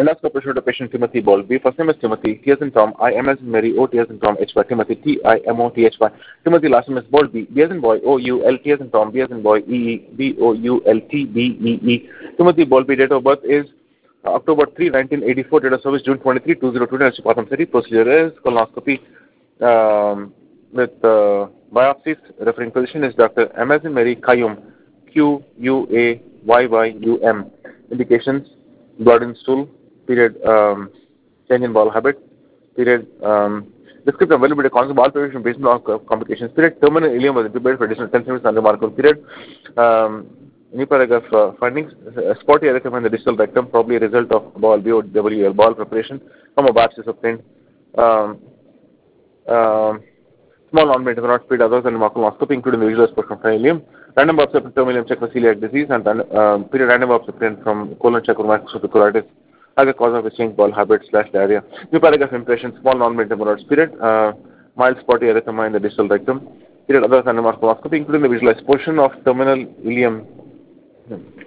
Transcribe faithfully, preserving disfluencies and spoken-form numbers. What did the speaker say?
Endoscopy showed a patient Timothy Bowlby. First name is Timothy. T as in Tom. I M as in Mary. O T as in Tom. H Y. Timothy. T I M O T H Y. Timothy. Last name is Bowlby. B as in boy. O U L. T as in Tom. B as in boy. E E. B O U L T B E E. Timothy Bowlby. Date of birth is uh, October third, nineteen eighty-four. Date of service June twenty-third, two thousand two. Patham City. Procedure is colonoscopy um, with uh, biopsies. Referring physician is Doctor M as in Mary Qayyum. Q U A Y Y U M. Indications: blood in stool. Period, um, change in bowel habit. Period, um, descriptive availability of concept bowel preparation based on complications. Period, terminal ileum was intubated for additional ten centimeters unremarkable. Period, um, new paragraph uh, findings. Uh, spotty erythema in the distal rectum, probably a result of bowel B O W L bowel preparation from a biopsy obtained. Um, um, Small non-invasive not speed others than colonoscopy, including the visual exposure from ileum. Random biopsy of terminal check for celiac disease and um, period random biopsy from colon check for microscopic colitis as a cause of a change bowel habit slash diarrhea. New paragraph impression, small non-invasive hemorrhoids. Period, uh, mild spotty erythema in the distal rectum. Period, others than colonoscopy, including the visualized portion of terminal ileum.